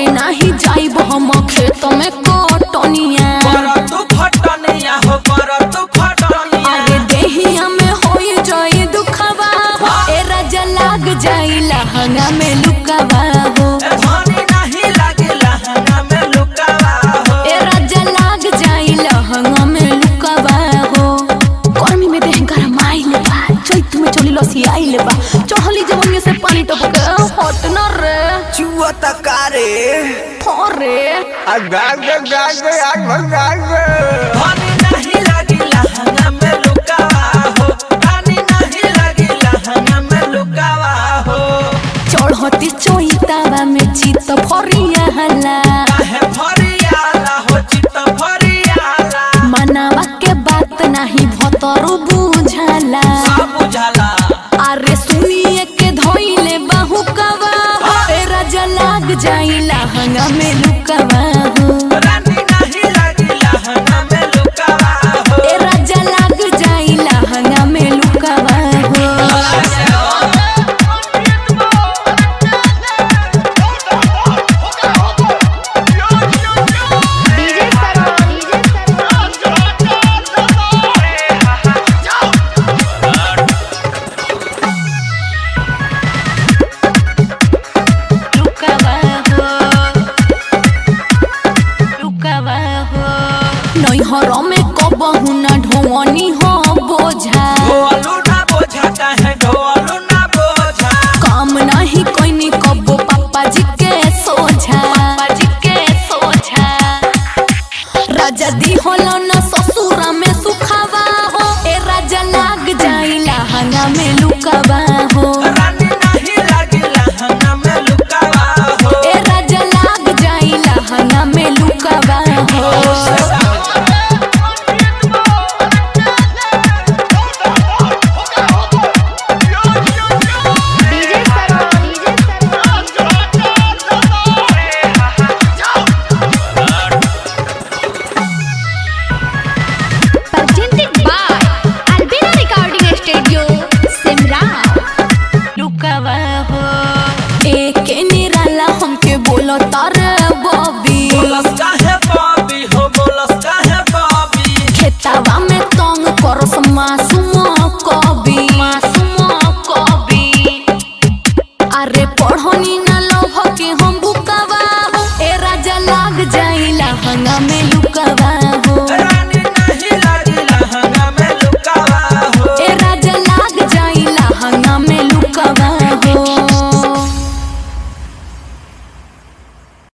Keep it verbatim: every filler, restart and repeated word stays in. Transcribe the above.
करे नाही जाइब हम खेत में कटनिया तू खटनिया हो कर तू खटनिया अरे देहिया में होई जाई दुखवा ए राजा लाग जाई लहंगा में लुकावा हो धनी नहीं लागे लहंगा में लुकावा हो ए राजा लाग जाई लहंगा में लुकावा हो गर्मी में देह गरम आइल बा चैत में चली लसी आइल बा चढ़ली जवनिया से पानी टपके हट न रे चुआ तकारे थोरे गाग गाग आग गाग धनी नहीं लागे लहंगा में लुकावा हो धनी नहीं लागे लहंगा में लुकावा हो चढ़ती चोइतावा में चित फरिया हला काहे फरियाला हो चित फरियाला मनावा के बात नहीं भतरू बुझाला सब बुझाला अरे सुनिए के धोइले बाहु कवा ए राजा लाग जाई लहंगा में लुकावा हो